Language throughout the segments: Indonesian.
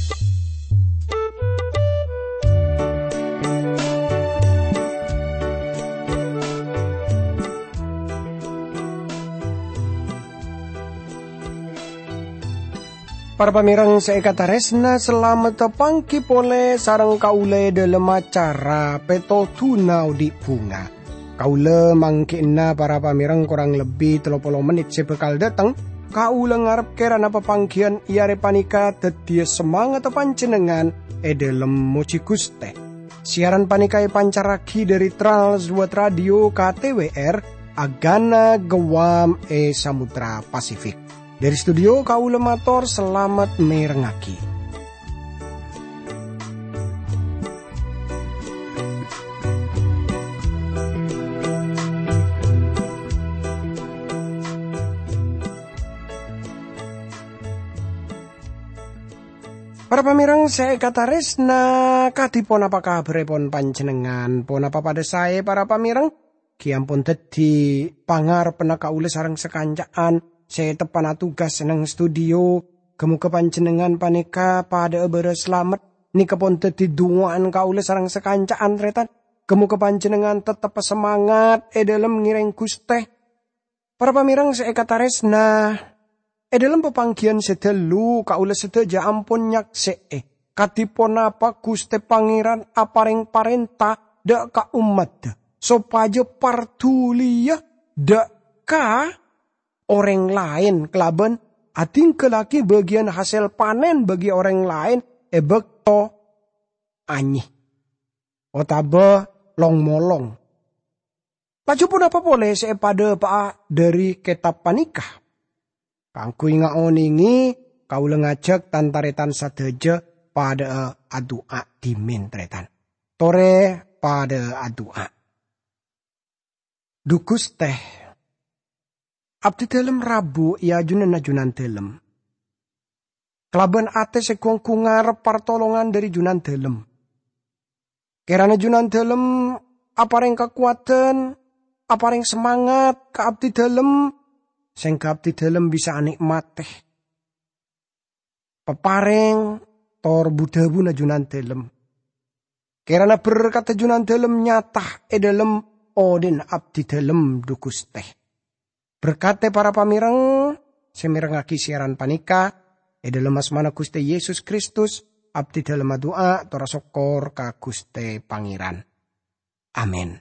Para pamirang seekata resna selamat pangki pole sarang kaule dalam acara peto tunau di bunga. Kaule mangkina para pamirang kurang lebih 30 menit sebekal datang. Kaule ngarep keran apa pangkian iare panika tetia semangat panjenengan dalam moci Guste. Siaran panikai pancaraki dari Trans World Radio KTWR Agana Gewam Samudra Pasifik. Dari studio kaula matur selamat merengaki. Para pamirang saya kata resna katipun apa kabaripun panjenengan pun apa pada saya para pamirang kiampun dadi pangarep kaula sareng sekancaan. Saya tepana tugas seneng studio, kemuka panjenengan panika pada ebere selamat, nika pun teti duaan kaula sarang sekancaan tretan, kemuka panjenengan tetap semangat, dalam ngireng Guste. Para pamirang saya kata resna, dalam pepanggian sedelu kaula sedaja ampun nyaksee, katipun apa Guste Pangeran apareng parenta dak ka umat, sopaja partulia dak ka orang lain kelaban ating kelaki bagian hasil panen bagi orang lain bekto anyi otaba long molong. Laju pun apa boleh saya pada pak dari kitab panikah. Kangku inga oningi kau ngajak tantaretan sadeja pada adua dimin tretan. Tore pada adua. Dukus teh. Abdi dalam Rabu ya junan dalam. Kelaban ate sekong ngarep partolongan dari junan dalam. Kerana junan dalam apareng kekuatan, apareng semangat ke abdi dalam, sing ke abdi dalam bisa nikmat teh. Pepareng tor budabu na junan dalam. Kerana berkata junan dalam nyata dalam odin abdi dalam dukus teh. Berkate para pamirang, semirengaki siaran panika, dalam asmana Guste Yesus Kristus, abdi dalam doa, tora sokor ka Guste Pangeran. Amin.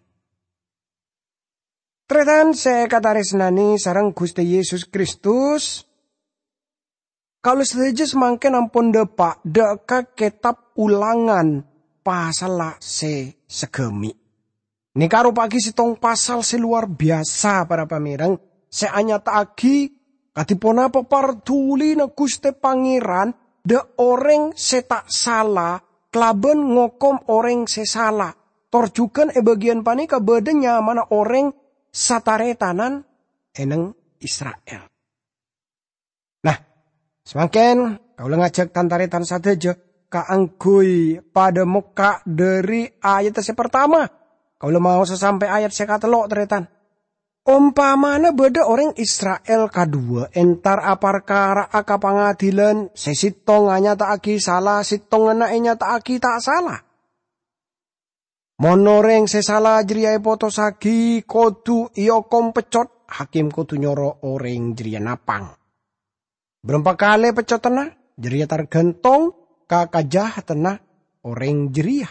Tretan saya kata resnani sarang Guste Yesus Kristus, kalau saja semangken ampun depak, deka kitab Ulangan pasal segemi. Ini karo pagi sitong pasal seluar biasa para pamirang, seanya taagi katipun apa partuli na Guste Pangeran de orang se tak salah kelaben ngokom orang se salah torjukan bagian panika bedenya mana orang sataretanan eneng Israel. Nah semakin kau ngajak tantaretan sadeja kaanggui pada muka dari ayat yang pertama kau mau sesampai ayat sekatelok teretan. Umpamana beda orang Israel kedua entar aparkara aka pangadilan sesitong anya tak aki salah sitong anaknya tak aki tak salah. Monoreng sesala jeriai potosagi kodu iyo kompecot hakim kudu nyoro orang jeria napang. Berempat kali pecot tenah jeria tergentong kakajah tenah orang jeria.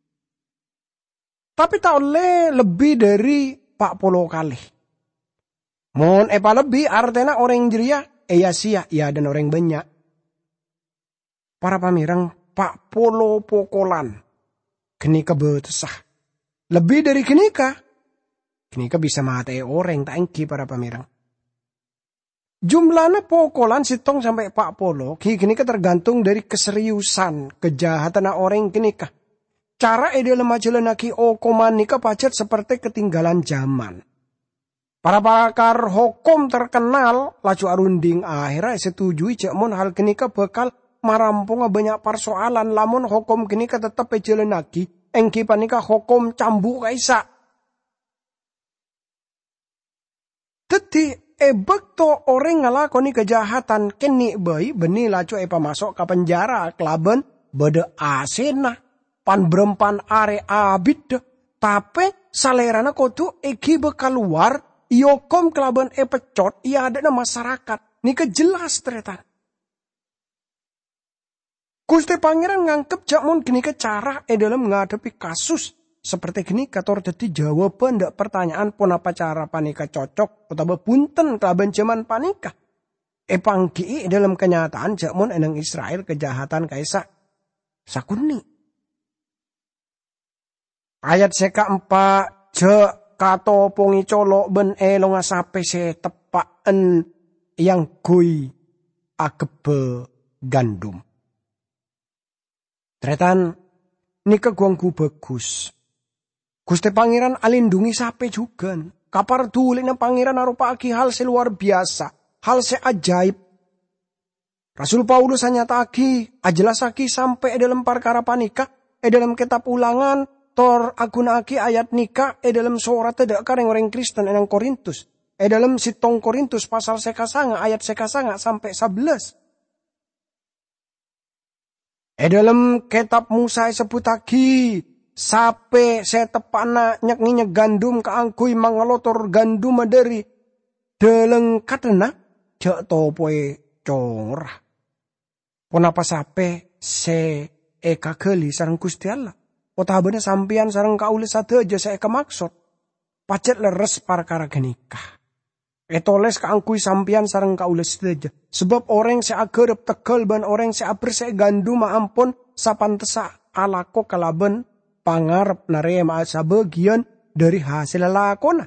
Tapi tak oleh lebih dari 40 kali. Mohon epa lebih artinya orang jeria ya sia ya dan orang banyak. Para pamirang pak polo pokolan kenika betesah. Lebih dari kenika bisa mati orang tak engki para pamirang. Jumlahnya pokolan sitong sampai pak polo kenika tergantung dari keseriusan kejahatan orang kenika. Cara dalam majalanaki okoman nika pacet seperti ketinggalan zaman. Para pakar hukum terkenal laju arunding akhirnya setujui cekmon hal kenika bakal marampung banyak persoalan lamun hukum kenika tetap pejalanaki engki panika hukum cambuk kaisa. Teti bekto orang ngelakoni kejahatan keni bayi beni lacu pamasok ke penjara kelaben bede asena pan berempan are abid tapi salerana kotu eki bekaluar iokom kelaben pecot ia ada masyarakat nika jelas tretan. Gusti Pangeran ngangkep jakmun gini ke cara dalam menghadapi kasus seperti gini kator dadi jawaban ndak pertanyaan pun apa cara panika cocok utawa punten kelaban zaman panika. Panggi dalam kenyataan jakmun enang Israel kejahatan kaisa sakuni. Ayat seka 4 je kato pongi colok ben elonga sape se tepaan yang gui agebe gandum. Tretan nika guangku bagus. Gusti Pangeran alindungi sape juga. Kapar dulin Pangeran arupa aki hal seluar biasa. Hal seajaib. Rasul Paulus hanya taki. Ajelasaki sampai dalam perkara panika. Dalam kitab ulangan. Tor agunaki ayat nika. Dalam surat tidak kareng orang Kristen enang Korintus. Dalam sitong Korintus pasal sekasanga ayat sekasanga sampai 11. Dalam kitab Musa sebut lagi. Sape setepana nyekninya gandum keangkui mangelotor gandum dari deleng katena jak topoe corah. Ponapa sape se eka geli sareng Gusti Allah. Otabane sampeyan sareng kaule sadeja se eka maksud. Pacet leres perkara genikah. Etoles keangkui sampeyan sareng kaule sadeja. Sebab orang se agerep tegel ban orang se aber se gandum ampun sapantesa alako kalaben pangarep narema sabagian dari hasil lakona.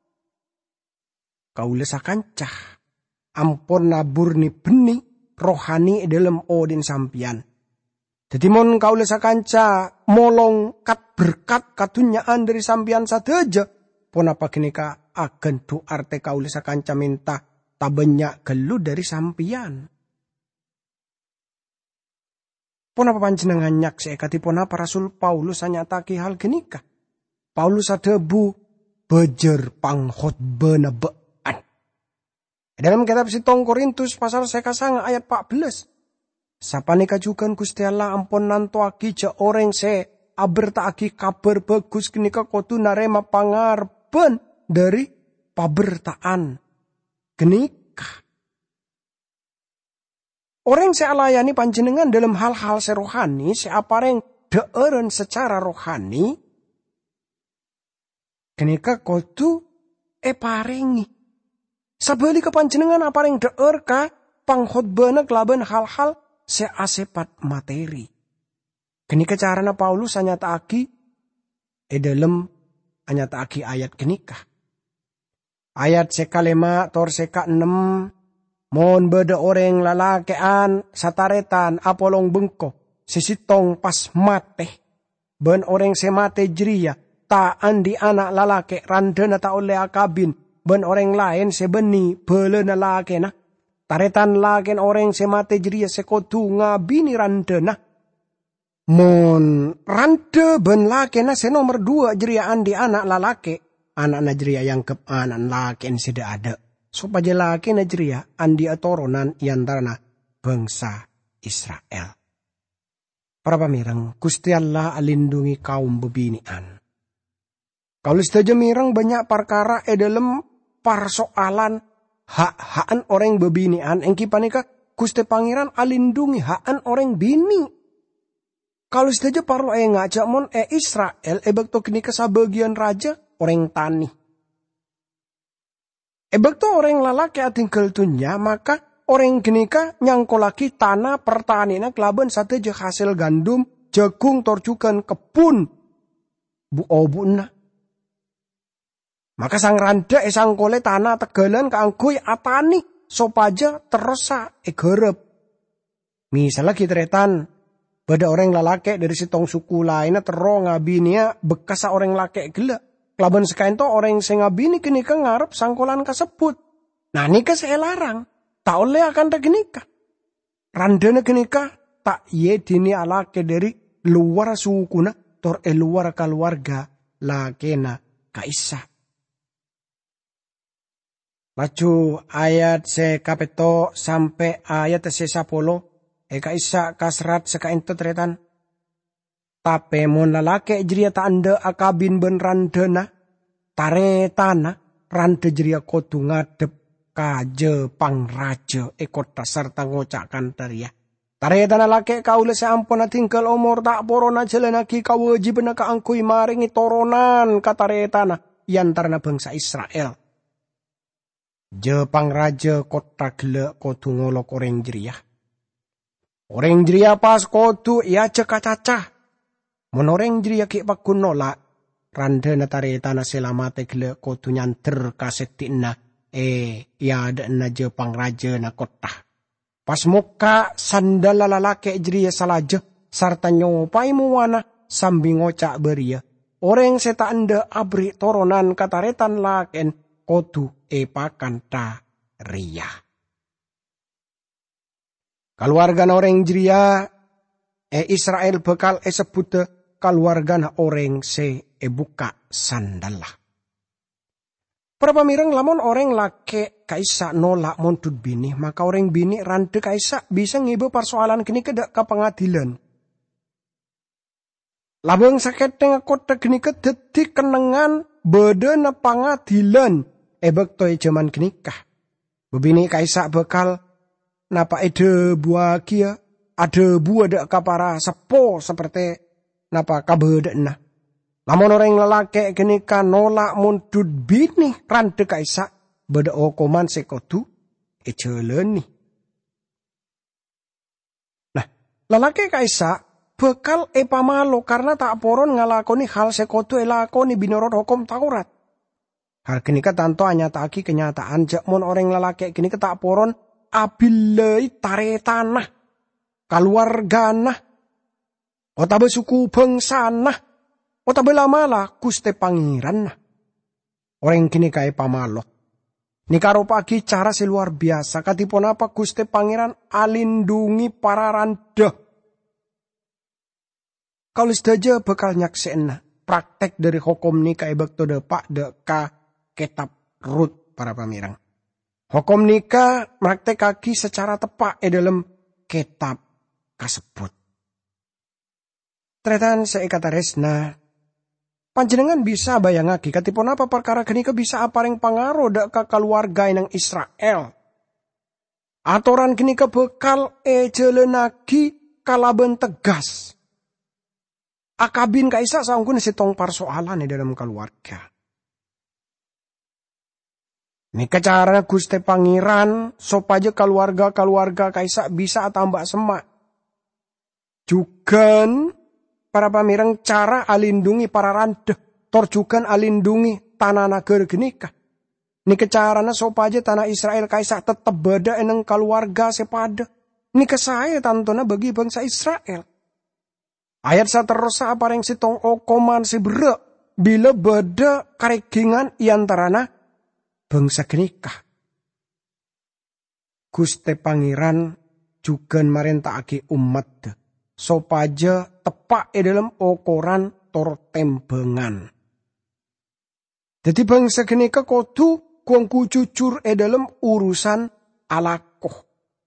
Kaula sakancah ampun nabur ni benih rohani dalam odin sampian. Jadi mon kaula sakanca molong kat berkat katunyaan dari sampian sadeja. Pun apa genika agen du arte kaula sakanca minta tabenya gelu dari sampian. Pon apa panjenengan nyak seekati pon apa Rasul Paulus nyataki hal genika. Paulus adebu bejer panghotbana bean. Dalam kitab sitong Korintus pasal sekasang ayat 14. Sapanika juga Gusti Allah ampun nantoaki ja orang se abertaaki kabar bagus genika kotu narema pangarben dari pabertaan genika. Orang sealayani panjenengan dalam hal-hal serohani, seapareng deeren secara rohani, kenika kodu parengi. Sabali ke panjenengan apareng deer ka pangkhotbana kelaban hal-hal seasepat materi. Kenika carana Paulus anyataaki dalam anyataaki ayat kenika. Ayat sekalema tor seka 6. Mon beda orang lalakean sataretan apolong bengko sisitong pas mate ben orang semate jeria taan di anak lalake randena ta oleh akabin ben orang lain sebeni belena lakena taretan laken orang semate jeria sekotu ngabini randena mon rande ben lakena se nomor 2 jeriaan di anak lalake anak najria yang kep anak laken sida ada. Supaya laki najria andi atoronan yantarana bangsa Israel. Para pamirang, Gusti Allah alindungi kaum bebinian. Kalau saja mirang banyak perkara dalam persoalan hak-hakan orang bebinian. Engki panika Gusti Pangeran alindungi hakan orang bini. Kalau saja parlo ngajak mon Israel bekto kini kesabagian raja orang tani. Bekto orang lalaki tinggal dunia, maka orang genika nyangkolaki tanah pertanian kelaban sateja hasil gandum, jagung, torjukan, kebun. Bu-obuna. Maka sang randa sangkole tanah tegalan keanggui atani, sopaja terasa gerep. Misalnya kitretan, bada orang lalaki dari sitong suku lainnya terong ngabinia bekas orang lalaki gila. Kelaban sekain to orang sing ngabini kenika ngarep sangkolan kasebut. Nah nika saya larang. Tak oleh akan tak genika. Randana genika tak ye dini alake dari luar sukuna tor luar keluarga lakena kaisa. Laju ayat se kapeto sampai ayat se 10 kaisa kasrat sekainto tretan. Tape mon lalake jeria ta ande akabin ben randena taretana rande jeria kotu ngadep kaje pangraja kota serta ngocakan taria. Taretana lake kaule seampun tinggal umur tak porona jelenaki kawajib na kaangkui maringi toronan kataretana yantarna bangsa Israel. Je pangraja kota gele kotu ngolok orang jeria. Orang jeria pas kotu ia cekacacah. Menoreng jeria ki pakun nolak. Rande na taretana selamate gele kotu nyanter kasetina. Ia ada na je pangraja na kota. Pas muka sandal lalake jeria salaja. Sarta nyopai muwana sambil ngocak beria. Orang seta anda abri toronan kataretan laken kotu pakanta ria. Keluarga orang jeria Israel bekal sebut keluarga orang se buka sandalah. Perpamirang lamun orang lake kaisa nolak montut bini, maka orang bini rante kaisa bisa ngibe persoalan kini kedak ke pengadilan. Labang sakit tengah kota kini kedetik kenangan beda na pengadilan. Bektoy zaman kenikah. Bebini kaisa bekal napa ede buah kia. Ada buah dek kapara sepo seperti napa kabedena. Lamun orang lelaki kenikah nolak muntut bini rante kaisa. Beda okoman sekotu eceleni. Nah lelaki kaisa bekal pamalo karena tak poron ngalakoni hal sekotu elakoni binorot hukum Taurat. Hal kini tanto hanya taki kenyataan jakmon orang lelaki kini tak poron abilai taretanah keluargana otabe suku bangsana otabe lamala kuste pangeran orang kini kaya pamalo ni karo pagi cara seluar biasa katipun apa kuste pangeran alindungi para randa kalau sedaja bekal nyaksena praktek dari hukum ni kaya bakto depak deka kitab Rut para pamirang. Hukum nikah praktek kaki secara tepat dalam kitab kasebut. Tretan seikata resna. Panjenengan bisa bayangake katipun apa perkara kenika bisa aparing pangaruh dak ka keluarga nang Israel. Atoran kenika bekal jelenaki kalaben tegas. Akabin kaisa sangkun sitong persoalan dalam keluarga. Nika cara Gusti Pangeran supaya keluarga kaisa bisa tambah semak. Jugan para pamirang cara alindungi para randeh. Tor jugan alindungi tanah nager genika. Nika carana supaya tanah Israel kaisa tetap beda eneng keluarga sepada. Nika saya tantona bagi bangsa Israel. Ayat saterusah apa yang sitong okoman seberek. Bila beda karegingan iantarana bangsa kenikah. Gusti Pangeran juga marentake umat sopaja tepak dalam ukuran tor tembengan. Jadi bangsa kenikah kudu kuangku jujur dalam urusan alakoh.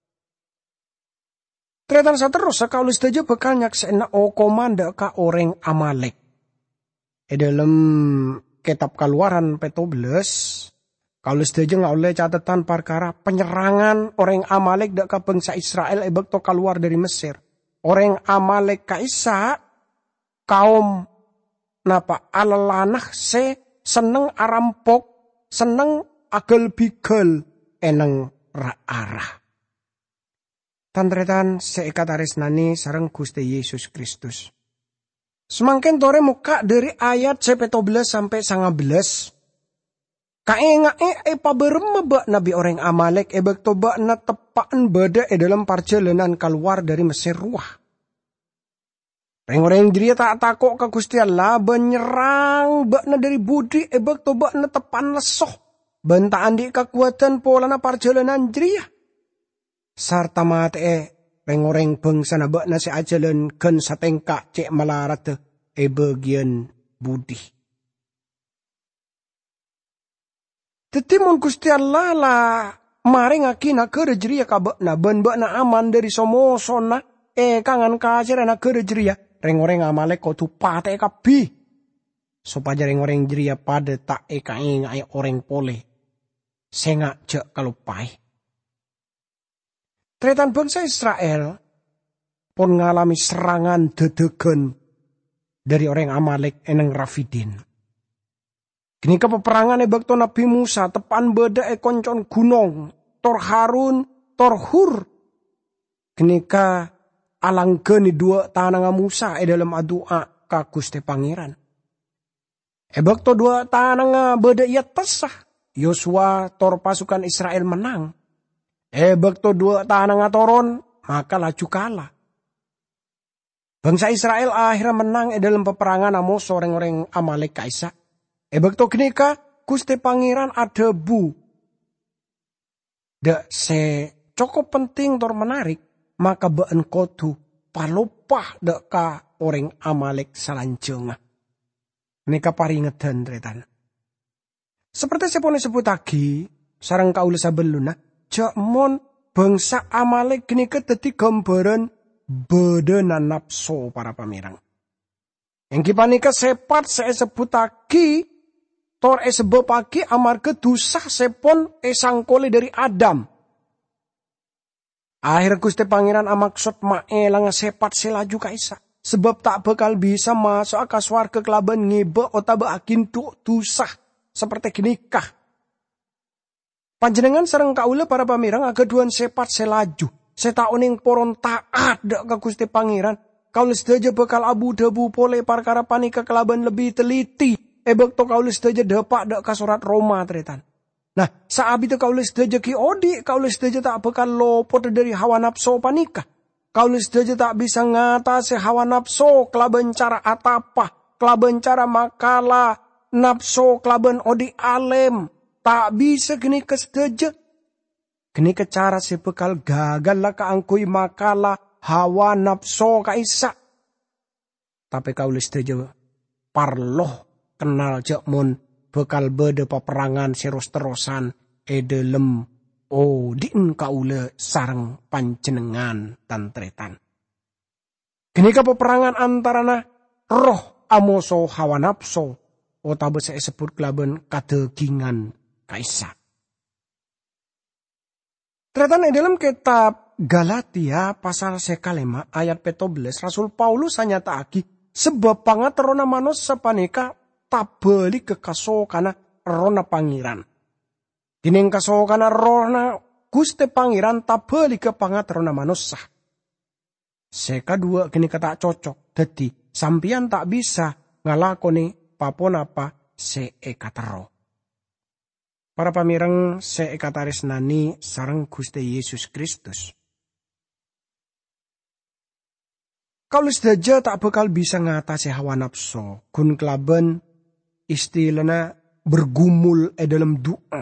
Tretan saterus kalau saja bakal nyaksena okomanda ka orang Amalek. Dalam kitab Keluaran 14 kalau setuju nggak oleh catatan perkara penyerangan orang Amalek dak ke bangsa Israel bekto keluar dari Mesir. Orang Amalek kaisa kaum napa alalanah se seneng arampok, seneng agel bigel eneng arah. Tantretan seikataris nani sareng Gusti Yesus Kristus. Semakin tore muka dari ayat 17 sampai 19. Kaengae paberem nabi orang Amalek ebek toba na tepaan beda dalam perjalanan keluar dari Mesir ruah. Orang-orang dia tak takok ke Gusti Allah benyerang bakna dari budi ebek toba na tepan lesoh. Bentaan di kekuatan pola na perjalanan jeria. Sarta mate orang-orang bangsa na bakna si ajalan ken satengka cek malarat bagian budi. Dadi mun Gusti Allah lah maring aki nagara jeria kabekna ben-bekna aman dari somosona kangan kasir nagara jeria reng-oreng Amalek kudu pate kabeh. Supaya reng-oreng jeria pada tak ngai orang pole. Sengak jek kalupai. Tretan bangsa Israel pun ngalami serangan dedegan dari orang Amalek eneng Rafidin. Kini ke peperangan bakto Nabi Musa tepan beda koncon gunung Tor Harun Tor Hur. Kini ke alanggeni dua tanang Musa dalam adua ka Gusti Pangeran. Bakto dua tanang beda ia tesah. Yosua tor pasukan Israel menang. Bakto dua tanang toron maka laju kalah. Bangsa Israel akhirnya menang dalam peperangan amos orang-orang Amalek kaisa. Bakto kenika Gusti Pangeran ada bu. Dek se cukup penting tor menarik maka been kodu palopah dek ka orang Amalek salanjenga. Nika paringedan tretan. Seperti saya pun sebut lagi sarang kaula sabeluna jakmon bangsa Amalek kenika dadi gambaran bedenan nafsu para pamirang. Yang kipanika sepat saya sebut lagi tor sebab pagi amarga dosa sepon sangkole dari Adam. Akhir Gusti Pangeran amaksud maelang sepat selaju kaisa. Sebab tak bakal bisa masuk ke swarga kelaban ngebe otaba akin dosa seperti ginikah. Panjenengan sareng kaula para pamirang agaduan sepat selaju. Setaoning poron taat dak ke Gusti Pangeran. Kaula sedaja bakal abu-dabu pole perkara panika kelaban lebih teliti. Bakto kaula sedaja dapak dak ka surat Roma tretan. Nah, saabi tu kaula sedaja ki odi, kaula sedaja tak bakal lopot dari hawa nafsu panika. Kaula sedaja tak bisa ngatasi hawa nafsu kelaban cara atapa, kelaban cara makala, nafsu kelaban odi alem. Tak bisa gini kesedaja. Gini ke cara si bekal gagal lah kaangkui makala hawa nafsu kaisa. Tapi kaula sedaja parloh kenal jakmun bekal bede peperangan serus-terusan edelem odin kaula sareng panjenengan tantretan. Kini ka peperangan antarana roh amoso hawa nafsu otabe saya sebut kelaban kadegingan kaisa. Tretan dalam kitab Galatia pasal 5 ayat 14 Rasul Paulus nyataake sebab pangaterona manusia panika tabeli kekasokana rona pangeran. Dining kasokana rona Gusti Pangeran tabeli ke pangaterona manusia. Seka dua kini kata cocok. Dadi sampian tak bisa ngalakoni paponapa seekatero. Para pamireng seekataresnani sareng Gusti Yesus Kristus. Kalau sedaja tak bakal bisa ngatasi hawa nafsu. Gun kelaban istilahnya bergumul dalam doa.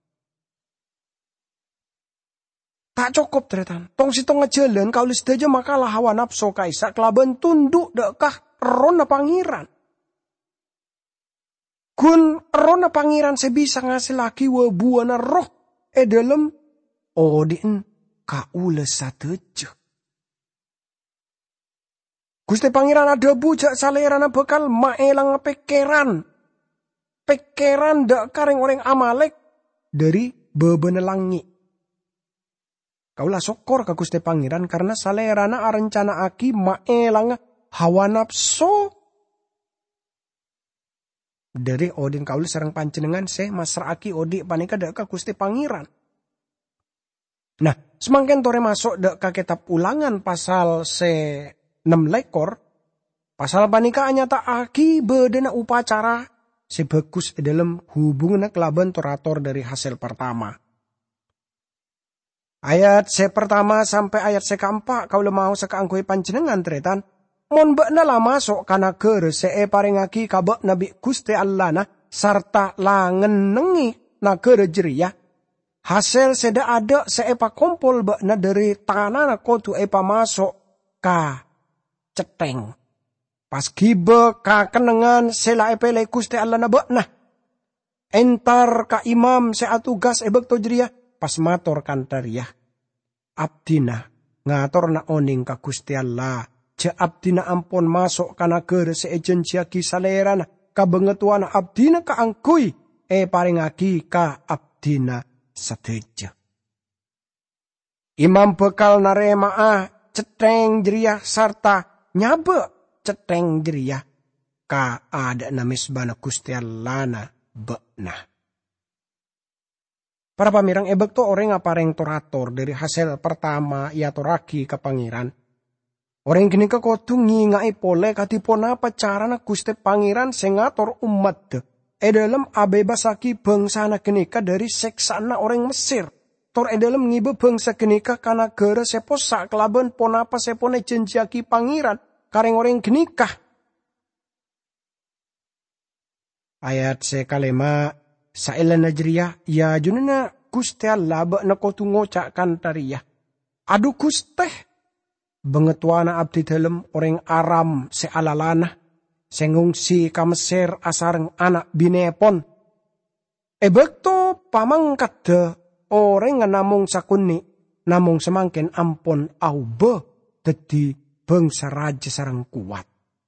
Tak cukup tretan. Tong sitong ngejalan kalau sedaja makalah hawa nafsu kaisa kelaban tunduk dekah rona pangeran. Gun rona pangeran sebisa ngasih lagi wabuana roh dalam odin kaula sateje. Gusti Pangeran ada bujak salerana bekal maelang pekeran. Pekeran dak kareng orang Amalek dari bebenelangi. Kaulah syukur ke Gusti Pangeran karena salerana arencana aki maelang hawa nafsu dari odin kaula sareng panjenengan masraki odi panika dak ka Gusti Pangeran. Nah, semangken tore masuk dak ka kitab Ulangan pasal 6 lekor, pasal panika anyata aki bedena upacara sebagus dalam hubungan kelaban torator dari hasil pertama. Ayat pertama sampai ayat keempat kau lemau sekaangkui panjenengan tretan, mon bekna lah masuk kana ger paringaki kabak nabi Gusti Allah na sarta langenengi nagere jeria. Hasil seda ada pa kompol bekna dari tanah kotu epa masuk ka ceteng. Pas gibe ka kenengan sela epele Gusti Allah na bekna. entar ka imam se atugas bekto jeriah pas mator kantariah. Abdina ngator na oning ka Gusti Allah. Ce abdina ampon masuk kana ger se ejensia ki salerana kabengetuan abdina ka angkui paringaki ka abdina sateja. Imam bekal narema ceteng jeriah sarta nyabe ceteng jeriah ka ada na misbana Gusti Allah na bekna. Para pamirang ebek to orang apareng torator dari hasil pertama ia toraki ke pangeran. Orang gini ke kotu ngingai pole katipon apa carana Gusti Pangeran sengator umat dalam abebasaki bangsa na kenika dari seksana orang Mesir. Tor dalam ngibe bangsa kenika kana gara seposa kelaban ponapa sepone jenjaki pangeran kareng orang kenikah. Ayat sekalema saelan najriyah ya junana Gusti Allah bakna kotu ngocakkan tariyah. Aduh Gusti bengetuana abdi dalem orang Aram sealalana sengungsi ka Mesir asareng anak binepon. Bekto pamangkat de orang namung sakuni namung semangkin ampon aube dadi bangsa raja sareng kuat.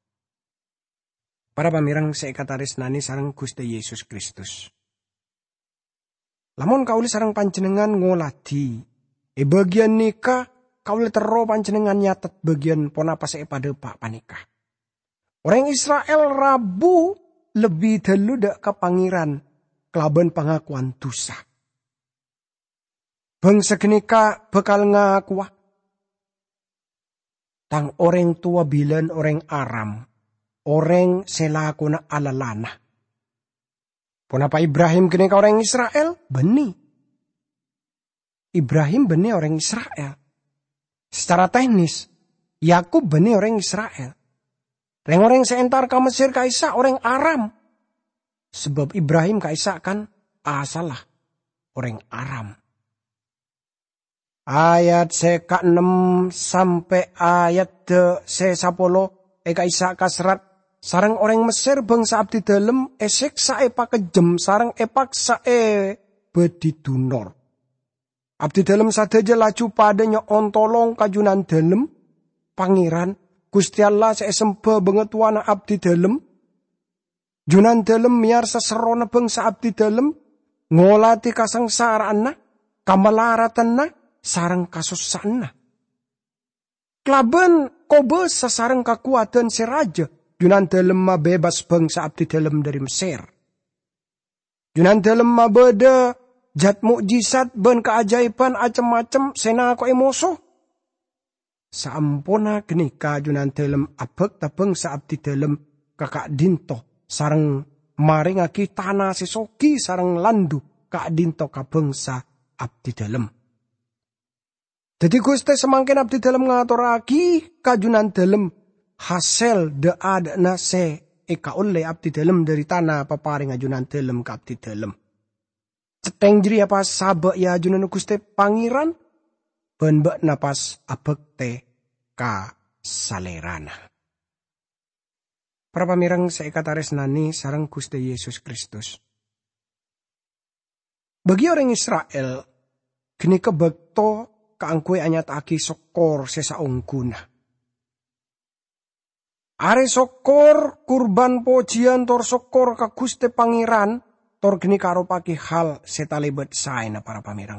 Para pamirang seikataris nani sareng Gusti Yesus Kristus. Lamun kauli sareng panjenengan ngoladi bagian nikah kauli tero panjenengan nyatet bagian ponapa pada pak panikah. Orang Israel rabu lebih dulu dak ke pangeran kelaban pengakuan dosa. Bangsa genika bakal ngakuah. Tang orang tua bilan orang Aram. Orang selakuna alalana. Ponapa Ibrahim genika orang Israel? Beni. Ibrahim beni orang Israel. Secara teknis, Yakub beni orang Israel. Orang seentar ke Mesir kaisa orang Aram. Sebab Ibrahim kaisa kan salah orang Aram. Ayat seka 6 sampai ayat se 10 kaisa kasrat sarang orang Mesir bangsa abdi dalem seksa pakejem sarang paksa bedi dunor. Abdi dalem sadaja laju padanya ontolong kajunan dalem pangeran Gusti Allah sesemba bengetuana abdi dalem. Junan dalem miar seserona bangsa abdi dalem ngolati kasangsaraanna kamalaratanna sarang kasusana. Klaben kobe sasarang kekuatan si raja. Junan dalem mabebas bangsa abdi dalem dari Mesir. Junan dalem mabeda jat mukjizat ben keajaiban acem-macem sena ko emoso. Saampona genika junan dalem abek tabeng saabdi dalem kakak dinto sareng maringaki tanah sesoki sareng landu kak dinto ka bangsa abdi dalem. Jadi Gusti semangkin abdi dalem ngaturaki kajunan dalem hasil de adna se oleh abdi dalem dari tanah paparing ajunan dalem ka abdi dalem. Ceteng jeri apa sabak ya ajunan Gusti Pangeran ben bak napas abekte ka salerana. Para pamirang seikatares nani sareng Gusti Yesus Kristus. Bagi orang Israel, gini kebekto kaangkue anyat aki sokor sesaungguna. Are sokor kurban pojian tor sokor ka Gusti Pangeran tor gini karo paki hal setalebet saena para pamirang.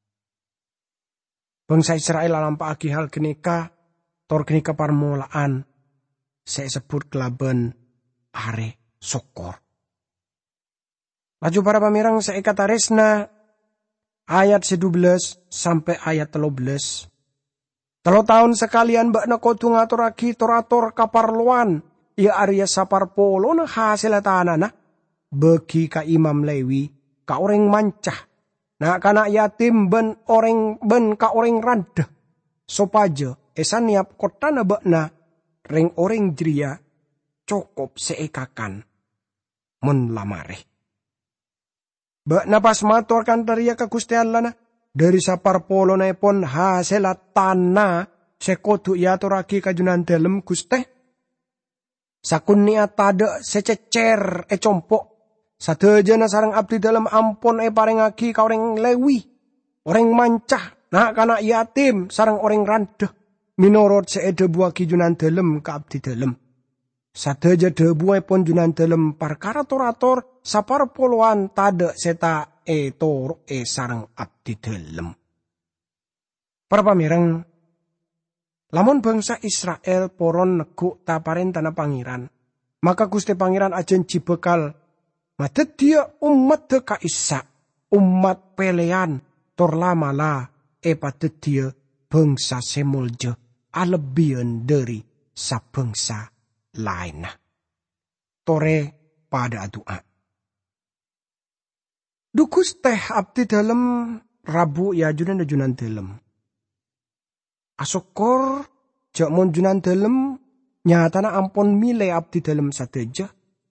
Bangsa Israel alampa aki hal genika tor genika parmulaan saya sebut kelaben are sokor. Laju para pamirang seikataresna ayat 12 sampai ayat 13. 3 tahun sekalian bakna kodu ngaturaki torator kaparluan ia Arya saparpolo na hasil tanana bagi ka Imam Lewi ka orang mancah na kana yatim ben orang ben ka orang randa sopaja esaniap kota na bakna reng orang jria cokop seekakan mun lamare. Bakna pas maturkan taria ka Gusti Allah na dari saparpolo na ipon haselat tanah sekodu iaturaki kajunan dalem Gusti. Sakun niat tada sececer compok Sadajana sareng abdi dalem ampun parengagi ka orang lewi, orang mancah, nak kanak yatim, sareng orang randeh. Minorot seedebuaki junan dalem ka abdi dalem. Sadaja debuepon junan dalem parkara torator sapar poloan tade seta tor sareng abdi dalem. Para pamireng, lamun bangsa Israel poron neguk taparen tanah pangeran, maka Gusti Pangeran ajen jibekal madet dia umat de kaisa, umat pelean tor lamala padet dia bangsa semulje alebian dari sabangsa lainnya. Tore pada doa. Dukus teh abdi dalem rabu ya junan dalem. Asokor jak mon junan dalem nyatana ampun mile abdi dalem sadeja.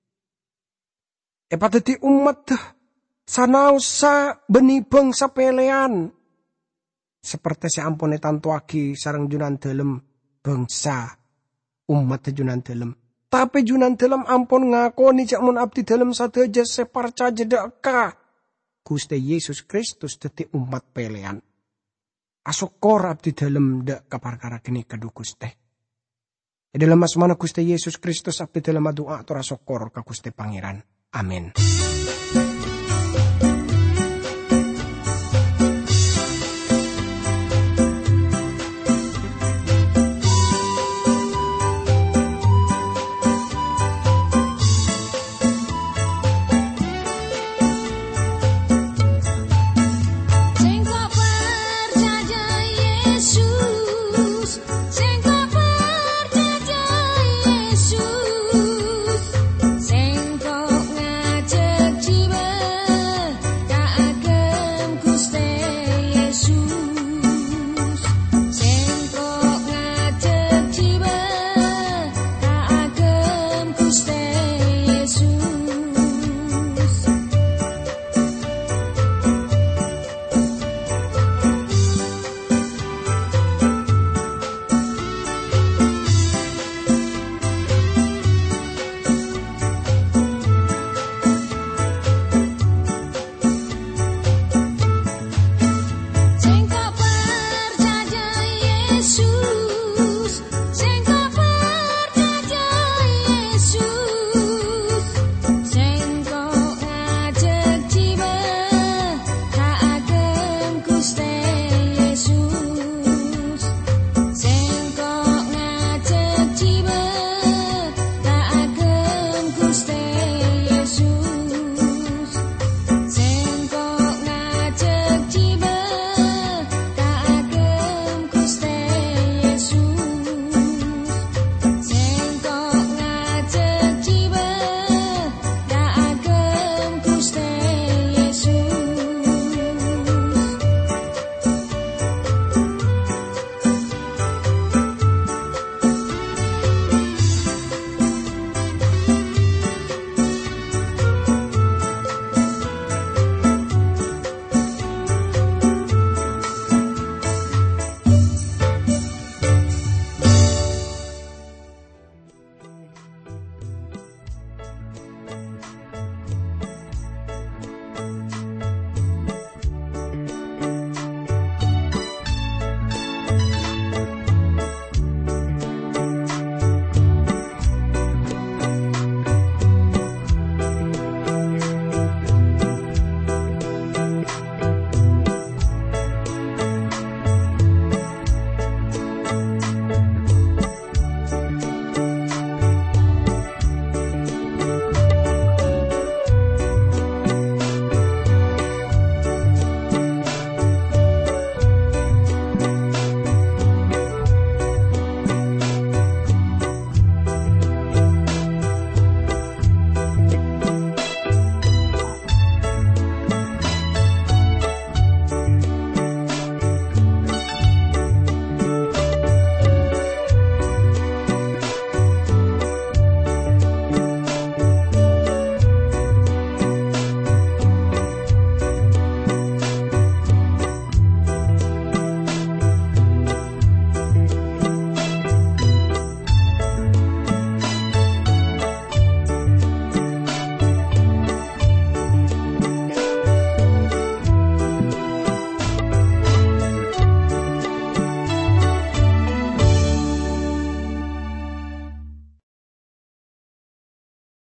Padati umat deh sanausa beni bangsa pelean. Seperti seampune tantuaki sareng junan dalem bangsa umat junan dalem. Tapi junan dalem ampun ngakoni jak mon abdi dalem sadeja separca jedaka. Gusti Yesus Kristus dadi umat pelean. Asokor abdi dalem dak kaparkara geni kadukus teh. Dalam asmana Gusti Yesus Kristus abdi dalem doa atur asokor ka Gusti Pangeran. Amin.